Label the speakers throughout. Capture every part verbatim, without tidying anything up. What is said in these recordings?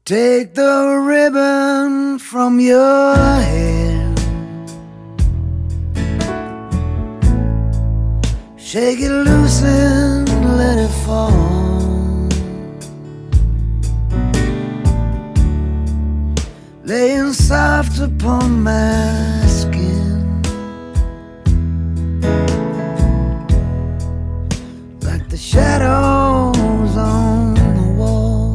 Speaker 1: Take the ribbon from your hair, shake it loose and let it fall, laying soft upon my skin, like the shadows on the wall.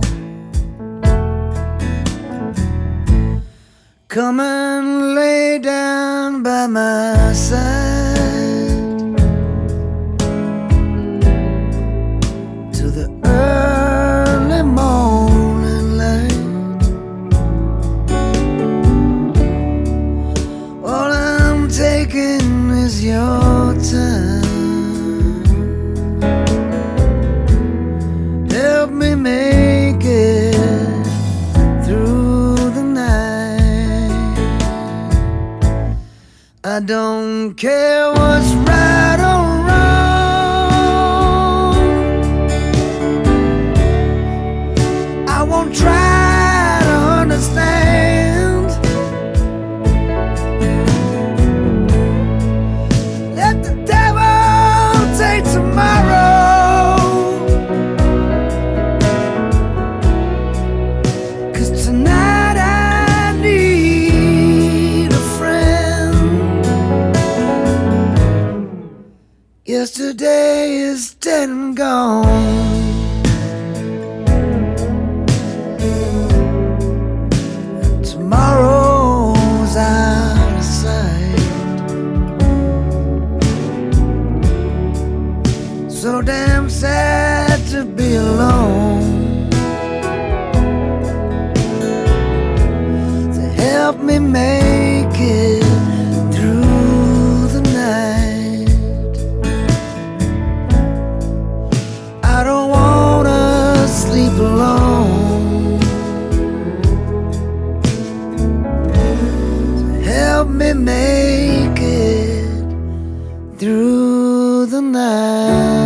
Speaker 1: Come and lay down by my side to the early morning light. All I'm taking is your time. Help me make it through the night. I don't care what's right or wrong, I won't try to understand. Let the devil take tomorrow, 'cause tonight I need a friend. Yesterday is dead and gone. Tomorrow's out of sight. So damn sad to be alone. To help me make it through the night. I don't wanna sleep alone. Help me make it through the night.